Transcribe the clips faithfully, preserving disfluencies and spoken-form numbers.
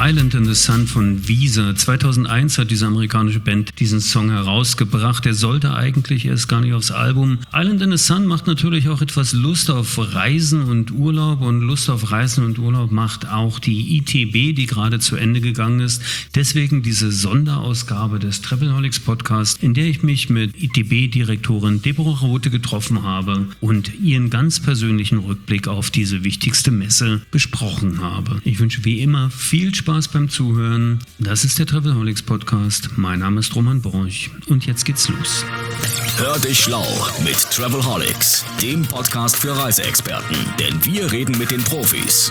Island in the Sun von Weezer. zweitausendeins hat diese amerikanische Band diesen Song herausgebracht. Der sollte eigentlich erst gar nicht aufs Album. Island in the Sun macht natürlich auch etwas Lust auf Reisen und Urlaub. Und Lust auf Reisen und Urlaub macht auch die I T B, die gerade zu Ende gegangen ist. Deswegen diese Sonderausgabe des Travelholics Podcast, in der ich mich mit I T B-Direktorin Deborah Rothe getroffen habe und ihren ganz persönlichen Rückblick auf diese wichtigste Messe besprochen habe. Ich wünsche wie immer viel Spaß beim Zuhören. Das ist der Travelholics Podcast. Mein Name ist Roman Borch und jetzt geht's los. Hör dich schlau mit Travelholics, dem Podcast für Reiseexperten, denn wir reden mit den Profis.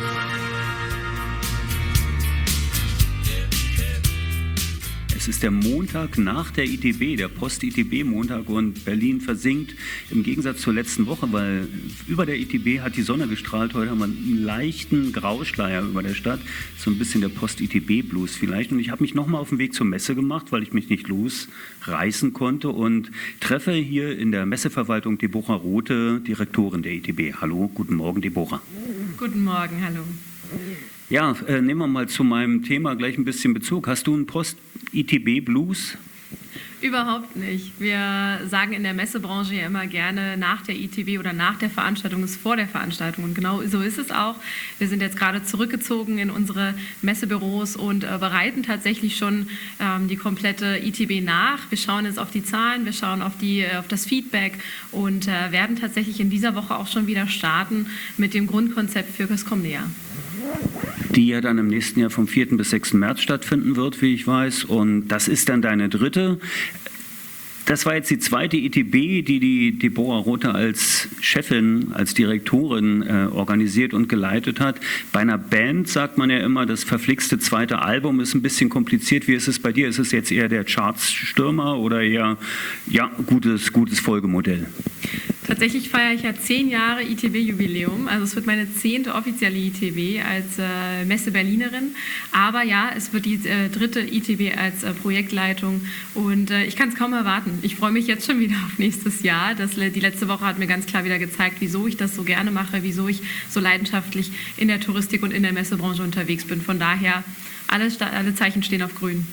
Es ist der Montag nach der I T B, der Post-I T B-Montag, und Berlin versinkt im Gegensatz zur letzten Woche, weil über der I T B hat die Sonne gestrahlt. Heute haben wir einen leichten Grauschleier über der Stadt, so ein bisschen der Post-I T B-Blues vielleicht. Und ich habe mich nochmal auf den Weg zur Messe gemacht, weil ich mich nicht losreißen konnte und treffe hier in der Messeverwaltung Deborah Rothe, Direktorin der I T B. Hallo, guten Morgen, Deborah. Guten Morgen, hallo. Ja, äh, nehmen wir mal zu meinem Thema gleich ein bisschen Bezug. Hast du einen Post-I T B-Blues? Überhaupt nicht. Wir sagen in der Messebranche ja immer gerne, nach der I T B oder nach der Veranstaltung ist vor der Veranstaltung. Und genau so ist es auch. Wir sind jetzt gerade zurückgezogen in unsere Messebüros und äh, bereiten tatsächlich schon ähm, die komplette I T B nach. Wir schauen jetzt auf die Zahlen, wir schauen auf, die, äh, auf das Feedback und äh, werden tatsächlich in dieser Woche auch schon wieder starten mit dem Grundkonzept für das kommende Jahr. Die ja dann im nächsten Jahr vom vierten bis sechsten März stattfinden wird, wie ich weiß. Und das ist dann deine dritte. Das war jetzt die zweite I T B, die die Deborah Rothe als Chefin, als Direktorin äh, organisiert und geleitet hat. Bei einer Band sagt man ja immer, das verflixte zweite Album ist ein bisschen kompliziert. Wie ist es bei dir? Ist es jetzt eher der Charts-Stürmer oder eher ja, gutes, gutes Folgemodell? Tatsächlich feiere ich ja zehn Jahre I T B-Jubiläum, also es wird meine zehnte offizielle I T B als äh, Messe-Berlinerin, aber ja, es wird die äh, dritte I T B als äh, Projektleitung und äh, ich kann es kaum erwarten. Ich freue mich jetzt schon wieder auf nächstes Jahr. Das, die letzte Woche hat mir ganz klar wieder gezeigt, wieso ich das so gerne mache, wieso ich so leidenschaftlich in der Touristik und in der Messebranche unterwegs bin. Von daher, alle, alle Zeichen stehen auf grün.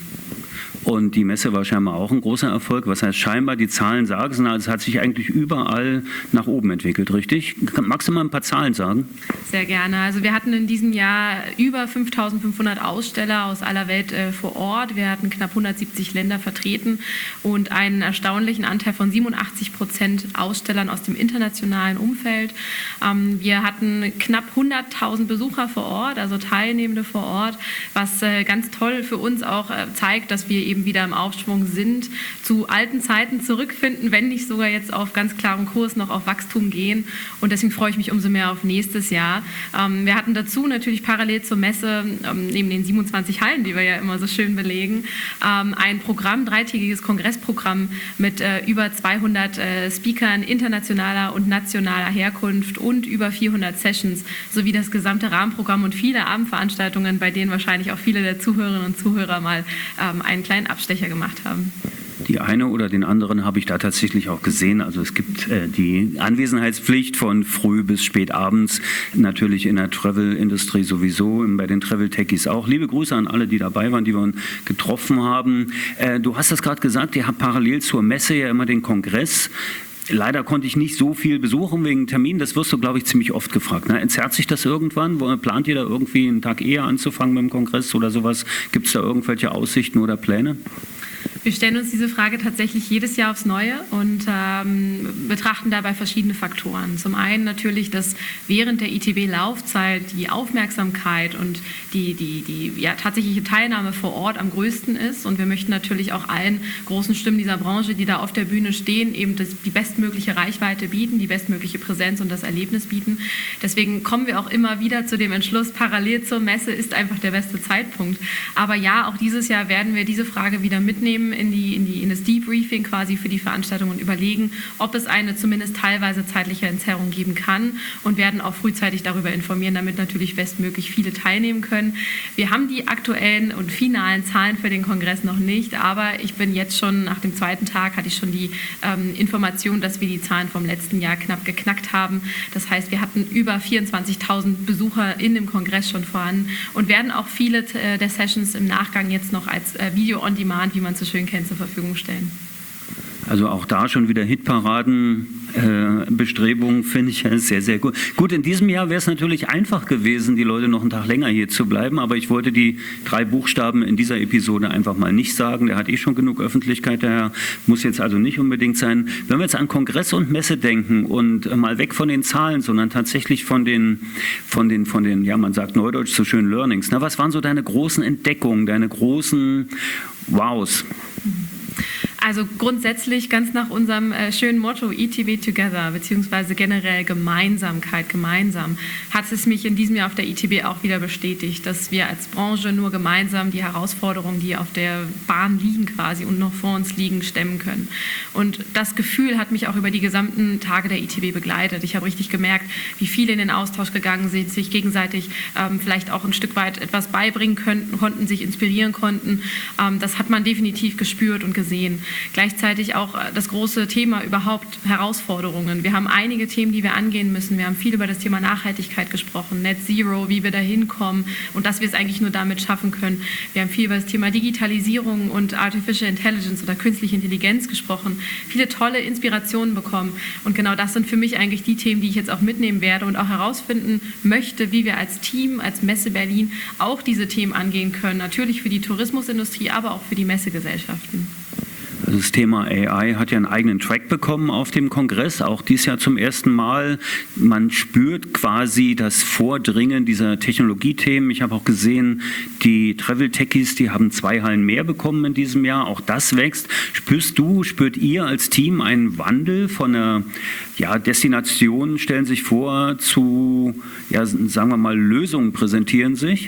Und die Messe war scheinbar auch ein großer Erfolg. Was heißt scheinbar? Die Zahlen sagen es, also es hat sich eigentlich überall nach oben entwickelt, richtig? Magst du mal ein paar Zahlen sagen? Sehr gerne. Also wir hatten in diesem Jahr über fünftausendfünfhundert Aussteller aus aller Welt äh, vor Ort. Wir hatten knapp hundertsiebzig Länder vertreten und einen erstaunlichen Anteil von siebenundachtzig Prozent Ausstellern aus dem internationalen Umfeld. Ähm, wir hatten knapp hunderttausend Besucher vor Ort, also Teilnehmende vor Ort, was äh, ganz toll für uns auch äh, zeigt, dass wir eben wieder im Aufschwung sind, zu alten Zeiten zurückfinden, wenn nicht sogar jetzt auf ganz klarem Kurs noch auf Wachstum gehen. Und deswegen freue ich mich umso mehr auf nächstes Jahr. Ähm, wir hatten dazu natürlich parallel zur Messe, ähm, neben den siebenundzwanzig Hallen, die wir ja immer so schön belegen, ähm, ein Programm, dreitägiges Kongressprogramm mit äh, über zweihundert äh, Speakern internationaler und nationaler Herkunft und über vierhundert Sessions, sowie das gesamte Rahmenprogramm und viele Abendveranstaltungen, bei denen wahrscheinlich auch viele der Zuhörerinnen und Zuhörer mal ähm, einen kleinen Abstecher gemacht haben. Die eine oder den anderen habe ich da tatsächlich auch gesehen. Also es gibt äh, die Anwesenheitspflicht von früh bis spät abends, natürlich in der Travel-Industrie sowieso, bei den Travel-Techies auch. Liebe Grüße an alle, die dabei waren, die wir getroffen haben. Äh, du hast das gerade gesagt, ihr habt parallel zur Messe ja immer den Kongress. Leider konnte ich nicht so viel besuchen wegen Termin. Das wirst du, glaube ich, ziemlich oft gefragt. Ne? Entzerrt sich das irgendwann? Plant ihr da irgendwie einen Tag eher anzufangen mit dem Kongress oder sowas? Gibt es da irgendwelche Aussichten oder Pläne? Wir stellen uns diese Frage tatsächlich jedes Jahr aufs Neue und ähm, betrachten dabei verschiedene Faktoren. Zum einen natürlich, dass während der I T B-Laufzeit die Aufmerksamkeit und die, die, die ja, tatsächliche Teilnahme vor Ort am größten ist. Und wir möchten natürlich auch allen großen Stimmen dieser Branche, die da auf der Bühne stehen, eben das, die bestmögliche Reichweite bieten, die bestmögliche Präsenz und das Erlebnis bieten. Deswegen kommen wir auch immer wieder zu dem Entschluss, parallel zur Messe ist einfach der beste Zeitpunkt. Aber ja, auch dieses Jahr werden wir diese Frage wieder mitnehmen Themen in, die, in, die, in das Debriefing quasi für die Veranstaltung und überlegen, ob es eine zumindest teilweise zeitliche Entzerrung geben kann und werden auch frühzeitig darüber informieren, damit natürlich bestmöglich viele teilnehmen können. Wir haben die aktuellen und finalen Zahlen für den Kongress noch nicht, aber ich bin jetzt schon, nach dem zweiten Tag hatte ich schon die ähm, Information, dass wir die Zahlen vom letzten Jahr knapp geknackt haben. Das heißt, wir hatten über vierundzwanzigtausend Besucher in dem Kongress schon vorhanden und werden auch viele äh, der Sessions im Nachgang jetzt noch als äh, Video on Demand, wie man es so schön kennt, zur Verfügung stellen. Also auch da schon wieder Hitparaden, äh, Bestrebungen, finde ich sehr, sehr gut. Gut, in diesem Jahr wäre es natürlich einfach gewesen, die Leute noch einen Tag länger hier zu bleiben, aber ich wollte die drei Buchstaben in dieser Episode einfach mal nicht sagen. Der hat eh schon genug Öffentlichkeit, daher muss jetzt also nicht unbedingt sein. Wenn wir jetzt an Kongress und Messe denken und mal weg von den Zahlen, sondern tatsächlich von den, von den, von den, ja, man sagt neudeutsch so schön Learnings. Na, was waren so deine großen Entdeckungen, deine großen Wows? Also grundsätzlich ganz nach unserem äh, schönen Motto E T B Together, beziehungsweise generell Gemeinsamkeit, gemeinsam, hat es mich in diesem Jahr auf der I T B auch wieder bestätigt, dass wir als Branche nur gemeinsam die Herausforderungen, die auf der Bahn liegen quasi und noch vor uns liegen, stemmen können. Und das Gefühl hat mich auch über die gesamten Tage der I T B begleitet. Ich habe richtig gemerkt, wie viele in den Austausch gegangen sind, sich gegenseitig ähm, vielleicht auch ein Stück weit etwas beibringen könnten, konnten, sich inspirieren konnten. Ähm, das hat man definitiv gespürt und gesehen. Gleichzeitig auch das große Thema überhaupt Herausforderungen. Wir haben einige Themen, die wir angehen müssen. Wir haben viel über das Thema Nachhaltigkeit gesprochen, Net Zero, wie wir da hinkommen und dass wir es eigentlich nur damit schaffen können. Wir haben viel über das Thema Digitalisierung und Artificial Intelligence oder künstliche Intelligenz gesprochen, viele tolle Inspirationen bekommen. Und genau das sind für mich eigentlich die Themen, die ich jetzt auch mitnehmen werde und auch herausfinden möchte, wie wir als Team, als Messe Berlin auch diese Themen angehen können. Natürlich für die Tourismusindustrie, aber auch für die Messegesellschaften. Das Thema A I hat ja einen eigenen Track bekommen auf dem Kongress, auch dieses Jahr zum ersten Mal. Man spürt quasi das Vordringen dieser Technologiethemen. Ich habe auch gesehen, die Travel Techies, die haben zwei Hallen mehr bekommen in diesem Jahr. Auch das wächst. Spürst du, spürt ihr als Team einen Wandel von einer ja, Destination, stellen sich vor, zu, ja, sagen wir mal, Lösungen präsentieren sich?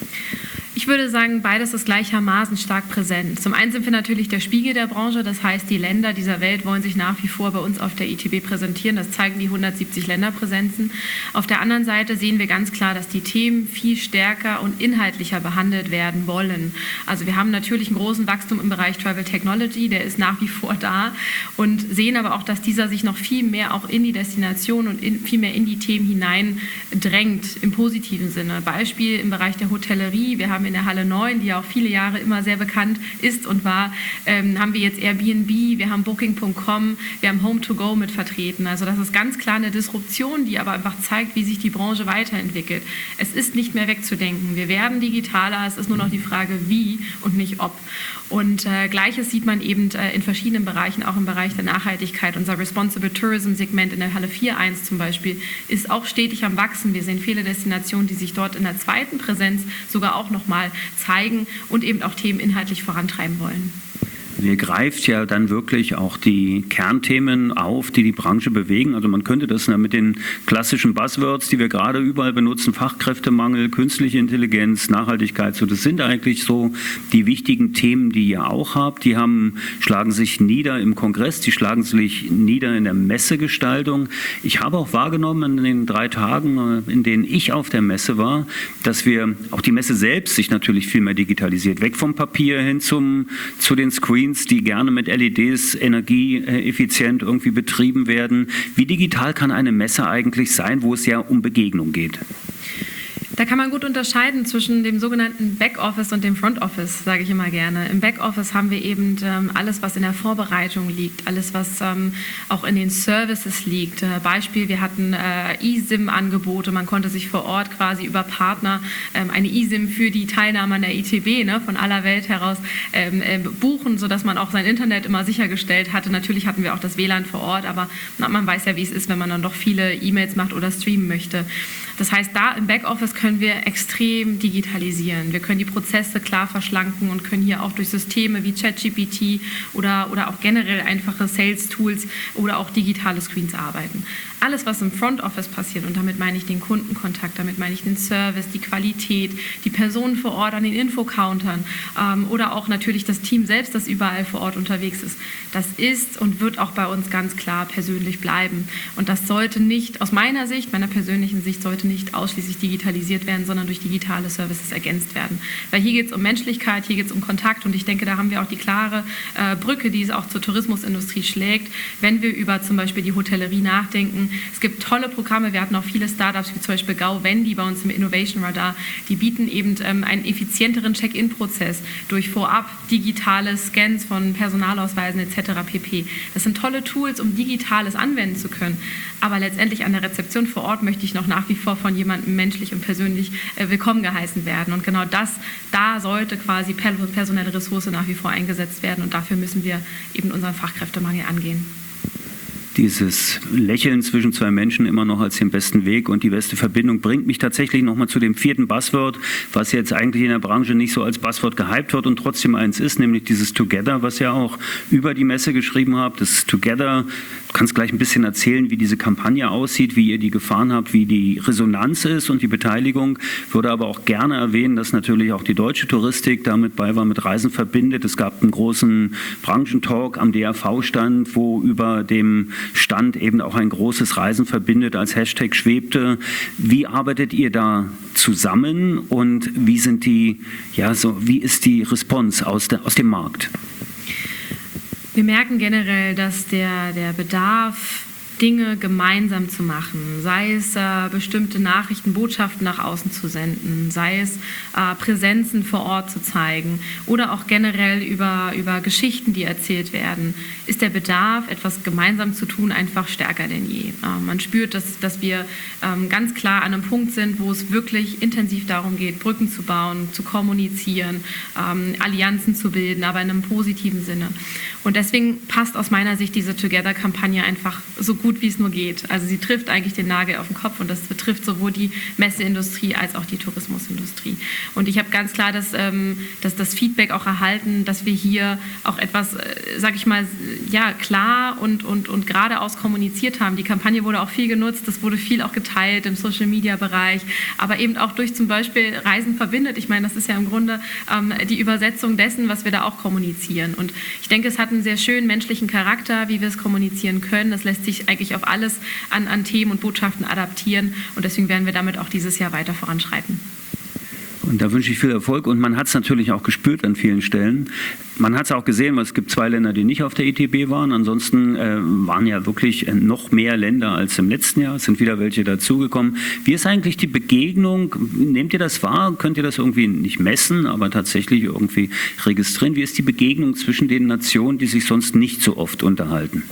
Ich würde sagen, beides ist gleichermaßen stark präsent. Zum einen sind wir natürlich der Spiegel der Branche, das heißt, die Länder dieser Welt wollen sich nach wie vor bei uns auf der I T B präsentieren. Das zeigen die hundertsiebzig Länderpräsenzen. Auf der anderen Seite sehen wir ganz klar, dass die Themen viel stärker und inhaltlicher behandelt werden wollen. Also wir haben natürlich einen großen Wachstum im Bereich Travel Technology, der ist nach wie vor da und sehen aber auch, dass dieser sich noch viel mehr auch in die Destination und in, viel mehr in die Themen hineindrängt, im positiven Sinne. Beispiel im Bereich der Hotellerie. Wir haben in der Halle neun, die ja auch viele Jahre immer sehr bekannt ist und war, ähm, haben wir jetzt Airbnb, wir haben Booking Punkt com, wir haben Home to Go mit vertreten. Also das ist ganz klar eine Disruption, die aber einfach zeigt, wie sich die Branche weiterentwickelt. Es ist nicht mehr wegzudenken. Wir werden digitaler, es ist nur noch die Frage, wie und nicht ob. Und äh, Gleiches sieht man eben äh, in verschiedenen Bereichen, auch im Bereich der Nachhaltigkeit. Unser Responsible Tourism Segment in der Halle vier Punkt eins zum Beispiel ist auch stetig am Wachsen. Wir sehen viele Destinationen, die sich dort in der zweiten Präsenz sogar auch nochmal zeigen und eben auch Themen inhaltlich vorantreiben wollen. Ihr greift ja dann wirklich auch die Kernthemen auf, die die Branche bewegen. Also man könnte das mit den klassischen Buzzwords, die wir gerade überall benutzen, Fachkräftemangel, künstliche Intelligenz, Nachhaltigkeit, so das sind eigentlich so die wichtigen Themen, die ihr auch habt. Die haben, schlagen sich nieder im Kongress, die schlagen sich nieder in der Messegestaltung. Ich habe auch wahrgenommen in den drei Tagen, in denen ich auf der Messe war, dass wir, auch die Messe selbst sich natürlich viel mehr digitalisiert, weg vom Papier hin zum, zu den Screens, die gerne mit L E Ds energieeffizient irgendwie betrieben werden. Wie digital kann eine Messe eigentlich sein, wo es ja um Begegnung geht? Da kann man gut unterscheiden zwischen dem sogenannten Backoffice und dem Frontoffice, sage ich immer gerne. Im Backoffice haben wir eben ähm, alles, was in der Vorbereitung liegt, alles, was ähm, auch in den Services liegt. Äh, Beispiel, wir hatten äh, eSIM-Angebote, man konnte sich vor Ort quasi über Partner ähm, eine eSIM für die Teilnahme an der I T B ne, von aller Welt heraus ähm, äh, buchen, sodass man auch sein Internet immer sichergestellt hatte. Natürlich hatten wir auch das W L A N vor Ort, aber na, man weiß ja, wie es ist, wenn man dann doch viele E-Mails macht oder streamen möchte. Das heißt, da im Backoffice können wir extrem digitalisieren. Wir können die Prozesse klar verschlanken und können hier auch durch Systeme wie ChatGPT oder, oder auch generell einfache Sales-Tools oder auch digitale Screens arbeiten. Alles, was im Front Office passiert, und damit meine ich den Kundenkontakt, damit meine ich den Service, die Qualität, die Personen vor Ort an den Infocountern ähm, oder auch natürlich das Team selbst, das überall vor Ort unterwegs ist, das ist und wird auch bei uns ganz klar persönlich bleiben. Und das sollte nicht, aus meiner Sicht, meiner persönlichen Sicht, sollte nicht ausschließlich digitalisiert werden, sondern durch digitale Services ergänzt werden. Weil hier geht es um Menschlichkeit, hier geht es um Kontakt, und ich denke, da haben wir auch die klare äh, Brücke, die es auch zur Tourismusindustrie schlägt, wenn wir über zum Beispiel die Hotellerie nachdenken. Es gibt tolle Programme, wir hatten auch viele Startups, wie zum Beispiel GauVendi bei uns im Innovation Radar, die bieten eben ähm, einen effizienteren Check-in-Prozess durch vorab digitale Scans von Personalausweisen et cetera pp. Das sind tolle Tools, um Digitales anwenden zu können. Aber letztendlich an der Rezeption vor Ort möchte ich noch nach wie vor von jemandem menschlich und persönlich äh, willkommen geheißen werden. Und genau das, da sollte quasi personelle Ressource nach wie vor eingesetzt werden. Und dafür müssen wir eben unseren Fachkräftemangel angehen. Dieses Lächeln zwischen zwei Menschen immer noch als den besten Weg und die beste Verbindung bringt mich tatsächlich nochmal zu dem vierten Buzzword, was jetzt eigentlich in der Branche nicht so als Buzzword gehypt wird und trotzdem eins ist, nämlich dieses Together, was ihr auch über die Messe geschrieben habt. Das Together, du kannst gleich ein bisschen erzählen, wie diese Kampagne aussieht, wie ihr die gefahren habt, wie die Resonanz ist und die Beteiligung. Ich würde aber auch gerne erwähnen, dass natürlich auch die deutsche Touristik damit bei war, mit Reisen verbindet. Es gab einen großen Branchentalk am D R V-Stand, wo über dem Stand eben auch ein großes Reisen verbindet als Hashtag schwebte. Wie arbeitet ihr da zusammen und wie sind die, ja, so, wie ist die Response aus, der, aus dem Markt? Wir merken generell, dass der, der Bedarf, Dinge gemeinsam zu machen, sei es äh, bestimmte Nachrichten, Botschaften nach außen zu senden, sei es äh, Präsenzen vor Ort zu zeigen oder auch generell über, über Geschichten, die erzählt werden, ist der Bedarf, etwas gemeinsam zu tun, einfach stärker denn je. Äh, man spürt, dass, dass wir ähm, ganz klar an einem Punkt sind, wo es wirklich intensiv darum geht, Brücken zu bauen, zu kommunizieren, ähm, Allianzen zu bilden, aber in einem positiven Sinne. Und deswegen passt aus meiner Sicht diese Together-Kampagne einfach so gut, wie es nur geht. Also sie trifft eigentlich den Nagel auf den Kopf und das betrifft sowohl die Messeindustrie als auch die Tourismusindustrie. Und ich habe ganz klar das, ähm, das, das Feedback auch erhalten, dass wir hier auch etwas, äh, sage ich mal, ja, klar und, und, und geradeaus kommuniziert haben. Die Kampagne wurde auch viel genutzt, das wurde viel auch geteilt im Social-Media-Bereich, aber eben auch durch zum Beispiel Reisen verbindet. Ich meine, das ist ja im Grunde ähm, die Übersetzung dessen, was wir da auch kommunizieren. Und ich denke, es hat einen sehr schönen menschlichen Charakter, wie wir es kommunizieren können. Das lässt sich eigentlich auf alles an, an Themen und Botschaften adaptieren und deswegen werden wir damit auch dieses Jahr weiter voranschreiten. Und da wünsche ich viel Erfolg und man hat es natürlich auch gespürt an vielen Stellen. Man hat es auch gesehen, weil es gibt zwei Länder, die nicht auf der I T B waren. Ansonsten äh, waren ja wirklich äh, noch mehr Länder als im letzten Jahr. Es sind wieder welche dazugekommen. Wie ist eigentlich die Begegnung? Nehmt ihr das wahr? Könnt ihr das irgendwie nicht messen, aber tatsächlich irgendwie registrieren? Wie ist die Begegnung zwischen den Nationen, die sich sonst nicht so oft unterhalten?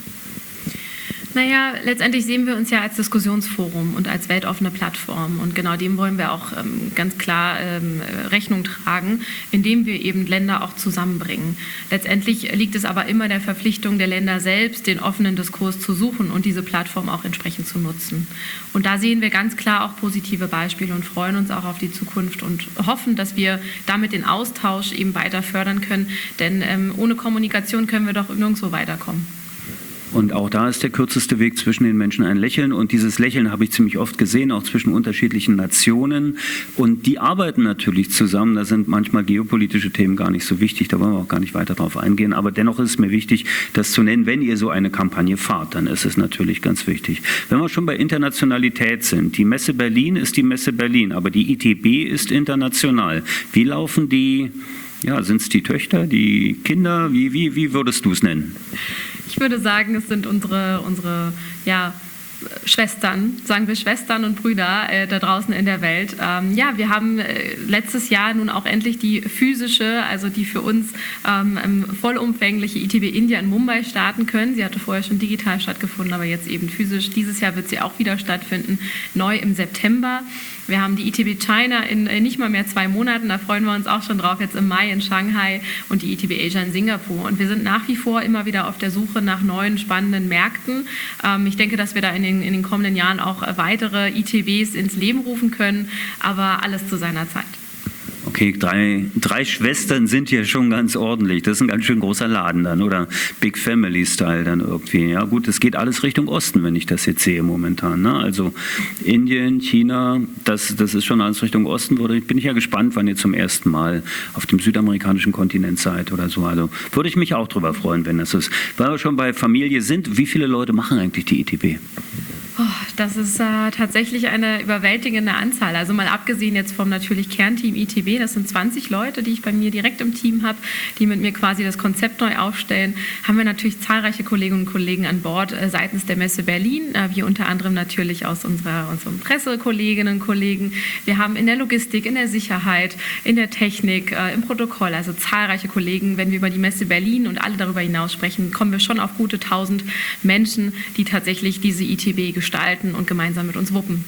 Naja, letztendlich sehen wir uns ja als Diskussionsforum und als weltoffene Plattform und genau dem wollen wir auch ähm, ganz klar ähm, Rechnung tragen, indem wir eben Länder auch zusammenbringen. Letztendlich liegt es aber immer der Verpflichtung der Länder selbst, den offenen Diskurs zu suchen und diese Plattform auch entsprechend zu nutzen. Und da sehen wir ganz klar auch positive Beispiele und freuen uns auch auf die Zukunft und hoffen, dass wir damit den Austausch eben weiter fördern können, denn ähm, ohne Kommunikation können wir doch nirgendwo weiterkommen. Und auch da ist der kürzeste Weg zwischen den Menschen ein Lächeln. Und dieses Lächeln habe ich ziemlich oft gesehen, auch zwischen unterschiedlichen Nationen. Und die arbeiten natürlich zusammen. Da sind manchmal geopolitische Themen gar nicht so wichtig. Da wollen wir auch gar nicht weiter drauf eingehen. Aber dennoch ist es mir wichtig, das zu nennen. Wenn ihr so eine Kampagne fahrt, dann ist es natürlich ganz wichtig. Wenn wir schon bei Internationalität sind. Die Messe Berlin ist die Messe Berlin, aber die I T B ist international. Wie laufen die, ja, sind es die Töchter, die Kinder? Wie, wie, wie würdest du es nennen? Ich würde sagen, es sind unsere, unsere ja, Schwestern, sagen wir Schwestern und Brüder äh, da draußen in der Welt. Ähm, ja, wir haben äh, letztes Jahr nun auch endlich die physische, also die für uns ähm, vollumfängliche I T B India in Mumbai starten können. Sie hatte vorher schon digital stattgefunden, aber jetzt eben physisch. Dieses Jahr wird sie auch wieder stattfinden, neu im September. Wir haben die I T B China in nicht mal mehr zwei Monaten, da freuen wir uns auch schon drauf, jetzt im Mai in Shanghai und die I T B Asia in Singapur. Und wir sind nach wie vor immer wieder auf der Suche nach neuen, spannenden Märkten. Ich denke, dass wir da in den, in den kommenden Jahren auch weitere I T Bs ins Leben rufen können, aber alles zu seiner Zeit. Okay, drei, drei Schwestern sind hier schon ganz ordentlich. Das ist ein ganz schön großer Laden dann, oder Big Family Style dann irgendwie. Ja gut, es geht alles Richtung Osten, wenn ich das jetzt sehe momentan. Ne? Also Indien, China, das, das ist schon alles Richtung Osten. Ich bin ich ja gespannt, wann ihr zum ersten Mal auf dem südamerikanischen Kontinent seid oder so. Also würde ich mich auch drüber freuen, wenn das ist. Weil wir schon bei Familie sind, wie viele Leute machen eigentlich die I T B? Oh, das ist äh, tatsächlich eine überwältigende Anzahl. Also mal abgesehen jetzt vom natürlich Kernteam I T B, das sind zwanzig Leute, die ich bei mir direkt im Team habe, die mit mir quasi das Konzept neu aufstellen, haben wir natürlich zahlreiche Kolleginnen und Kollegen an Bord äh, seitens der Messe Berlin, äh, wie unter anderem natürlich aus unserer, unseren Pressekolleginnen und Kollegen. Wir haben in der Logistik, in der Sicherheit, in der Technik, äh, im Protokoll, also zahlreiche Kollegen. Wenn wir über die Messe Berlin und alle darüber hinaus sprechen, kommen wir schon auf gute tausend Menschen, die tatsächlich diese I T B gestalten und gemeinsam mit uns wuppen.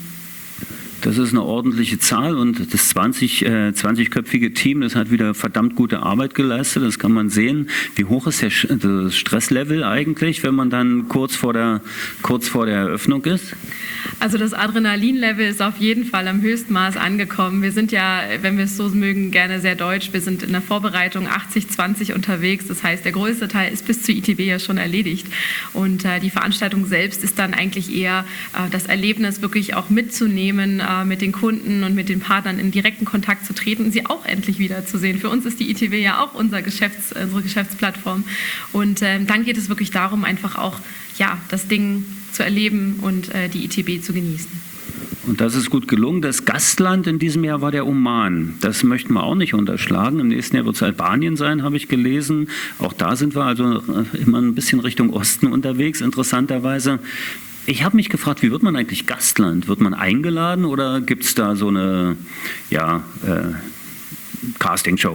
Das ist eine ordentliche Zahl und das zwanzig, äh, zwanzig-köpfige Team, das hat wieder verdammt gute Arbeit geleistet, das kann man sehen. Wie hoch ist der, das Stresslevel eigentlich, wenn man dann kurz vor der, kurz vor der Eröffnung ist? Also das Adrenalinlevel ist auf jeden Fall am Höchstmaß angekommen. Wir sind ja, wenn wir es so mögen, gerne sehr deutsch. Wir sind in der Vorbereitung achtzig zwanzig unterwegs. Das heißt, der größte Teil ist bis zur I T B ja schon erledigt. Und äh, die Veranstaltung selbst ist dann eigentlich eher äh, das Erlebnis, wirklich auch mitzunehmen, äh, mit den Kunden und mit den Partnern in direkten Kontakt zu treten und sie auch endlich wiederzusehen. Für uns ist die I T B ja auch unser Geschäfts-, unsere Geschäftsplattform. Und äh, dann geht es wirklich darum, einfach auch ja, das Ding zu erleben und äh, die I T B zu genießen. Und das ist gut gelungen. Das Gastland in diesem Jahr war der Oman. Das möchten wir auch nicht unterschlagen. Im nächsten Jahr wird es Albanien sein, habe ich gelesen. Auch da sind wir also immer ein bisschen Richtung Osten unterwegs, interessanterweise. Ich habe mich gefragt, wie wird man eigentlich Gastland? Wird man eingeladen oder gibt es da so eine ja, äh, Castingshow?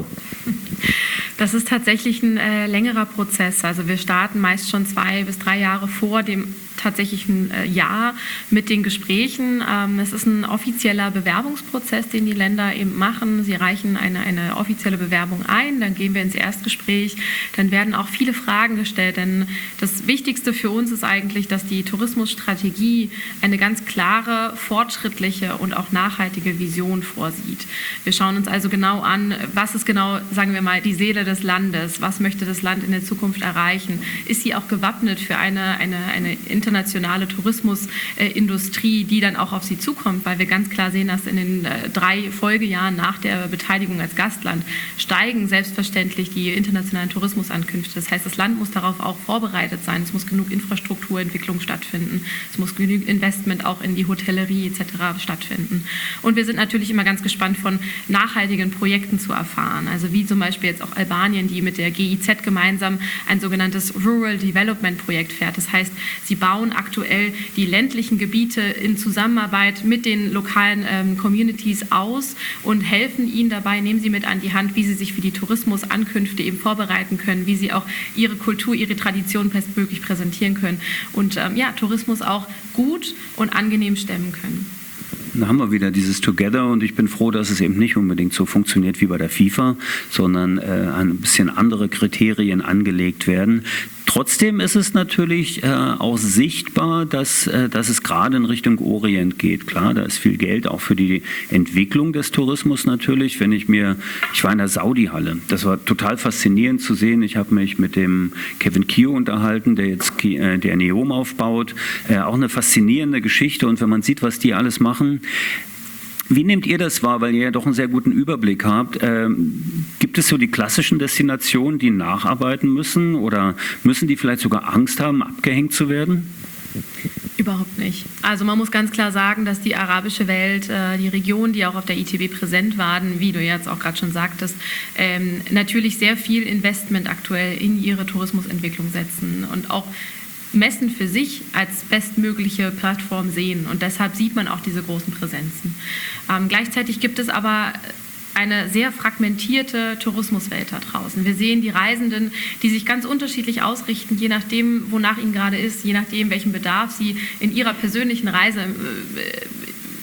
Das ist tatsächlich ein äh, längerer Prozess. Also wir starten meist schon zwei bis drei Jahre vor dem tatsächlichen äh, Jahr mit den Gesprächen. Ähm, es ist ein offizieller Bewerbungsprozess, den die Länder eben machen. Sie reichen eine, eine offizielle Bewerbung ein, dann gehen wir ins Erstgespräch. Dann werden auch viele Fragen gestellt, denn das Wichtigste für uns ist eigentlich, dass die Tourismusstrategie eine ganz klare, fortschrittliche und auch nachhaltige Vision vorsieht. Wir schauen uns also genau an, was ist genau, sagen wir mal, die Seele des Landes, was möchte das Land in der Zukunft erreichen, ist sie auch gewappnet für eine, eine, eine internationale Tourismusindustrie, die dann auch auf sie zukommt, weil wir ganz klar sehen, dass in den äh, drei Folgejahren nach der Beteiligung als Gastland steigen selbstverständlich die internationalen Tourismusankünfte. Das heißt, das Land muss darauf auch vorbereitet sein, es muss genug Infrastrukturentwicklung stattfinden, es muss genug Investment auch in die Hotellerie et cetera stattfinden. Und wir sind natürlich immer ganz gespannt, von nachhaltigen Projekten zu erfahren, also wie zum Beispiel jetzt auch Albanien, die mit der G I Z gemeinsam ein sogenanntes Rural Development Projekt fährt. Das heißt, sie bauen aktuell die ländlichen Gebiete in Zusammenarbeit mit den lokalen ähm, Communities aus und helfen ihnen dabei, nehmen sie mit an die Hand, wie sie sich für die Tourismusankünfte eben vorbereiten können, wie sie auch ihre Kultur, ihre Tradition bestmöglich präsentieren können und ähm, ja, Tourismus auch gut und angenehm stemmen können. Da haben wir wieder dieses Together und ich bin froh, dass es eben nicht unbedingt so funktioniert wie bei der FIFA, sondern äh, ein bisschen andere Kriterien angelegt werden. Trotzdem ist es natürlich äh, auch sichtbar, dass, äh, dass es gerade in Richtung Orient geht. Klar, da ist viel Geld auch für die Entwicklung des Tourismus natürlich. Wenn ich mir, ich war in der Saudi-Halle, das war total faszinierend zu sehen. Ich habe mich mit dem Kevin Kio unterhalten, der jetzt äh, der Neom aufbaut. Äh, auch eine faszinierende Geschichte und wenn man sieht, was die alles machen. Wie nehmt ihr das wahr, weil ihr ja doch einen sehr guten Überblick habt? Ähm, gibt es so die klassischen Destinationen, die nacharbeiten müssen oder müssen die vielleicht sogar Angst haben, abgehängt zu werden? Überhaupt nicht. Also man muss ganz klar sagen, dass die arabische Welt, äh, die Regionen, die auch auf der I T B präsent waren, wie du jetzt auch gerade schon sagtest, ähm, natürlich sehr viel Investment aktuell in ihre Tourismusentwicklung setzen und auch Messen für sich als bestmögliche Plattform sehen. Und deshalb sieht man auch diese großen Präsenzen. Ähm, gleichzeitig gibt es aber eine sehr fragmentierte Tourismuswelt da draußen. Wir sehen die Reisenden, die sich ganz unterschiedlich ausrichten, je nachdem, wonach ihnen gerade ist, je nachdem, welchen Bedarf sie in ihrer persönlichen Reise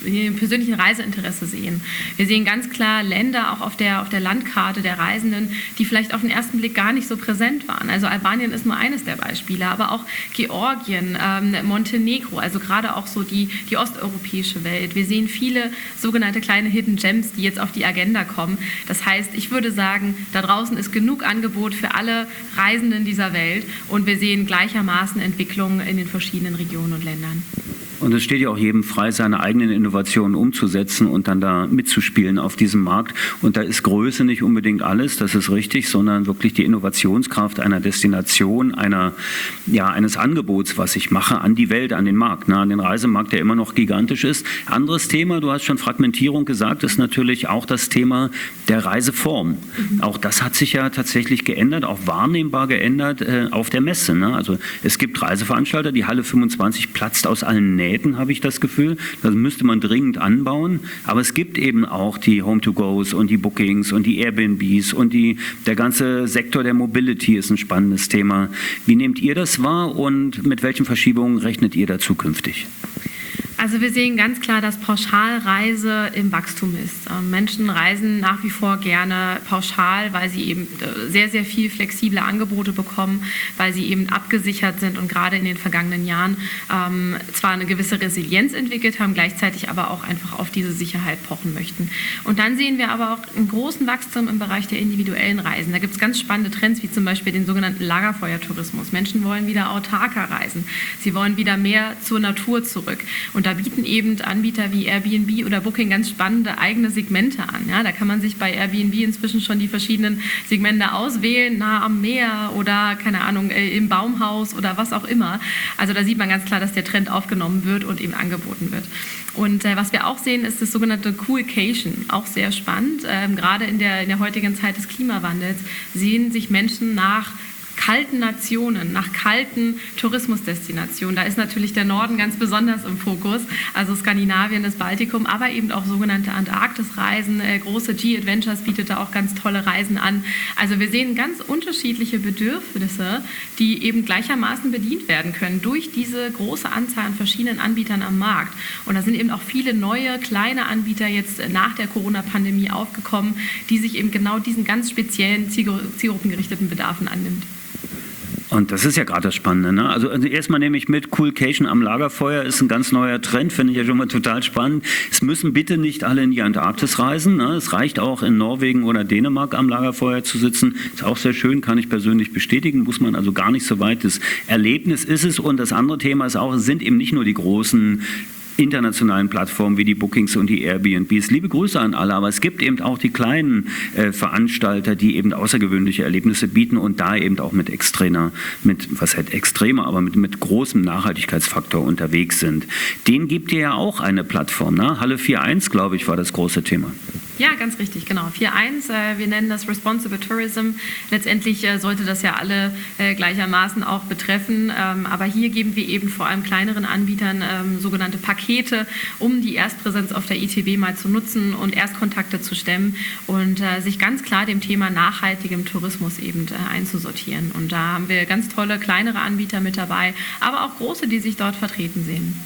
dem persönlichen Reiseinteresse sehen. Wir sehen ganz klar Länder auch auf der, auf der Landkarte der Reisenden, die vielleicht auf den ersten Blick gar nicht so präsent waren. Also Albanien ist nur eines der Beispiele, aber auch Georgien, ähm, Montenegro, also gerade auch so die, die osteuropäische Welt. Wir sehen viele sogenannte kleine Hidden Gems, die jetzt auf die Agenda kommen. Das heißt, ich würde sagen, da draußen ist genug Angebot für alle Reisenden dieser Welt und wir sehen gleichermaßen Entwicklungen in den verschiedenen Regionen und Ländern. Und es steht ja auch jedem frei, seine eigenen Innovationen umzusetzen und dann da mitzuspielen auf diesem Markt. Und da ist Größe nicht unbedingt alles, das ist richtig, sondern wirklich die Innovationskraft einer Destination, einer, ja, eines Angebots, was ich mache, an die Welt, an den Markt, ne, an den Reisemarkt, der immer noch gigantisch ist. Anderes Thema, du hast schon Fragmentierung gesagt, ist natürlich auch das Thema der Reiseform. Mhm. Auch das hat sich ja tatsächlich geändert, auch wahrnehmbar geändert äh, auf der Messe. Ne? Also es gibt Reiseveranstalter, die Halle fünfundzwanzig platzt aus allen Nähten, habe ich das Gefühl. Das müsste man dringend anbauen. Aber es gibt eben auch die Home-to-Goes und die Bookings und die Airbnbs und die, der ganze Sektor der Mobility ist ein spannendes Thema. Wie nehmt ihr das wahr und mit welchen Verschiebungen rechnet ihr da zukünftig? Also wir sehen ganz klar, dass Pauschalreise im Wachstum ist. Menschen reisen nach wie vor gerne pauschal, weil sie eben sehr, sehr viel flexible Angebote bekommen, weil sie eben abgesichert sind und gerade in den vergangenen Jahren ähm, zwar eine gewisse Resilienz entwickelt haben, gleichzeitig aber auch einfach auf diese Sicherheit pochen möchten. Und dann sehen wir aber auch einen großen Wachstum im Bereich der individuellen Reisen. Da gibt es ganz spannende Trends, wie zum Beispiel den sogenannten Lagerfeuertourismus. Menschen wollen wieder autarker reisen. Sie wollen wieder mehr zur Natur zurück. Und da bieten eben Anbieter wie Airbnb oder Booking ganz spannende eigene Segmente an. Ja, da kann man sich bei Airbnb inzwischen schon die verschiedenen Segmente auswählen, nah am Meer oder, keine Ahnung, im Baumhaus oder was auch immer. Also da sieht man ganz klar, dass der Trend aufgenommen wird und eben angeboten wird. Und äh, was wir auch sehen, ist das sogenannte Coolcation, auch sehr spannend. Ähm, gerade in der, in der heutigen Zeit des Klimawandels sehen sich Menschen nach kalten Nationen, nach kalten Tourismusdestinationen. Da ist natürlich der Norden ganz besonders im Fokus, also Skandinavien, das Baltikum, aber eben auch sogenannte Antarktisreisen. Äh, große G-Adventures bietet da auch ganz tolle Reisen an. Also wir sehen ganz unterschiedliche Bedürfnisse, die eben gleichermaßen bedient werden können durch diese große Anzahl an verschiedenen Anbietern am Markt. Und da sind eben auch viele neue, kleine Anbieter jetzt nach der Corona-Pandemie aufgekommen, die sich eben genau diesen ganz speziellen zielgruppengerichteten Bedarfen annimmt. Und das ist ja gerade das Spannende. Ne? Also, also erstmal nehme ich mit, Coolcation am Lagerfeuer ist ein ganz neuer Trend, finde ich ja schon mal total spannend. Es müssen bitte nicht alle in die Antarktis reisen. Ne? Es reicht auch in Norwegen oder Dänemark am Lagerfeuer zu sitzen. Ist auch sehr schön, kann ich persönlich bestätigen. Muss man also gar nicht so weit. Das Erlebnis ist es. Und das andere Thema ist auch, es sind eben nicht nur die großen internationalen Plattformen wie die Bookings und die Airbnbs. Liebe Grüße an alle, aber es gibt eben auch die kleinen äh, Veranstalter, die eben außergewöhnliche Erlebnisse bieten und da eben auch mit extremer, mit, was heißt extremer, aber mit, mit großem Nachhaltigkeitsfaktor unterwegs sind. Den gibt ihr ja auch eine Plattform, ne? Halle vier Punkt eins, glaube ich, war das große Thema. Ja, ganz richtig, genau. vier Punkt eins, äh, wir nennen das Responsible Tourism. Letztendlich äh, sollte das ja alle äh, gleichermaßen auch betreffen, ähm, aber hier geben wir eben vor allem kleineren Anbietern ähm, sogenannte Pakete, um die Erstpräsenz auf der I T B mal zu nutzen und Erstkontakte zu stemmen und äh, sich ganz klar dem Thema nachhaltigem Tourismus eben äh, einzusortieren. Und da haben wir ganz tolle kleinere Anbieter mit dabei, aber auch große, die sich dort vertreten sehen.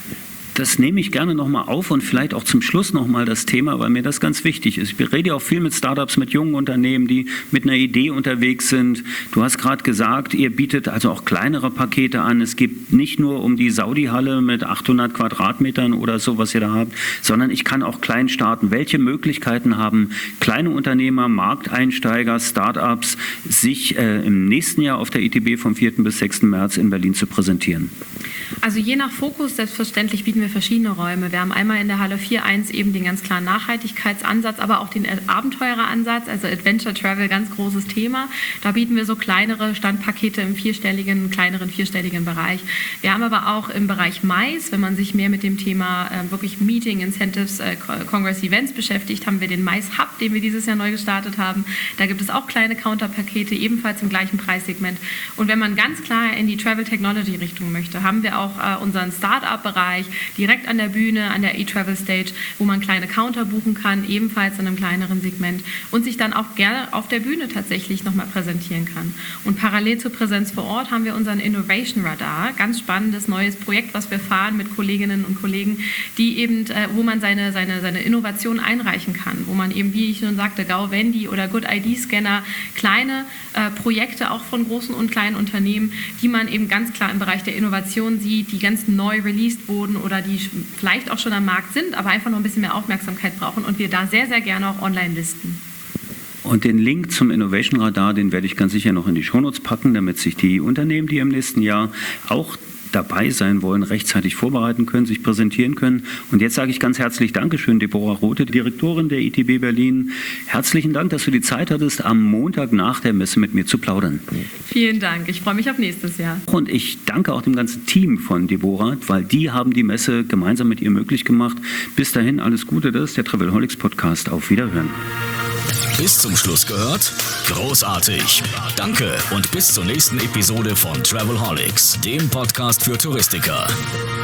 Das nehme ich gerne nochmal auf und vielleicht auch zum Schluss nochmal das Thema, weil mir das ganz wichtig ist. Ich rede ja auch viel mit Startups, mit jungen Unternehmen, die mit einer Idee unterwegs sind. Du hast gerade gesagt, ihr bietet also auch kleinere Pakete an. Es gibt nicht nur um die Saudi-Halle mit achthundert Quadratmetern oder so, was ihr da habt, sondern ich kann auch klein starten. Welche Möglichkeiten haben kleine Unternehmer, Markteinsteiger, Startups, sich äh, im nächsten Jahr auf der I T B vom vierten bis sechsten März in Berlin zu präsentieren? Also je nach Fokus, selbstverständlich bieten wir verschiedene Räume. Wir haben einmal in der Halle vier Punkt eins eben den ganz klaren Nachhaltigkeitsansatz, aber auch den Abenteureransatz, also Adventure Travel, ganz großes Thema. Da bieten wir so kleinere Standpakete im vierstelligen, kleineren vierstelligen Bereich. Wir haben aber auch im Bereich Mais, wenn man sich mehr mit dem Thema äh, wirklich Meeting, Incentives, äh, Congress Events beschäftigt, haben wir den Mais Hub, den wir dieses Jahr neu gestartet haben. Da gibt es auch kleine Counterpakete, ebenfalls im gleichen Preissegment. Und wenn man ganz klar in die Travel Technology Richtung möchte, haben wir auch äh, unseren Start-up-Bereich, direkt an der Bühne, an der eTravel Stage, wo man kleine Counter buchen kann, ebenfalls in einem kleineren Segment und sich dann auch gerne auf der Bühne tatsächlich nochmal präsentieren kann. Und parallel zur Präsenz vor Ort haben wir unseren Innovation Radar, ganz spannendes neues Projekt, was wir fahren mit Kolleginnen und Kollegen, die eben, äh, wo man seine, seine, seine Innovation einreichen kann, wo man eben, wie ich schon sagte, GoVendy oder Good I D-Scanner, kleine äh, Projekte auch von großen und kleinen Unternehmen, die man eben ganz klar im Bereich der Innovation sieht, die ganz neu released wurden oder die vielleicht auch schon am Markt sind, aber einfach noch ein bisschen mehr Aufmerksamkeit brauchen und wir da sehr, sehr gerne auch online listen. Und den Link zum Innovation Radar, den werde ich ganz sicher noch in die Shownotes packen, damit sich die Unternehmen, die im nächsten Jahr auch dabei sein wollen, rechtzeitig vorbereiten können, sich präsentieren können. Und jetzt sage ich ganz herzlich Dankeschön, Deborah Rothe, Direktorin der I T B Berlin. Herzlichen Dank, dass du die Zeit hattest, am Montag nach der Messe mit mir zu plaudern. Vielen Dank, ich freue mich auf nächstes Jahr. Und ich danke auch dem ganzen Team von Deborah, weil die haben die Messe gemeinsam mit ihr möglich gemacht. Bis dahin alles Gute, das ist der Travelholics Podcast. Auf Wiederhören. Bis zum Schluss gehört? Großartig. Danke und bis zur nächsten Episode von Travelholics, dem Podcast für Touristiker.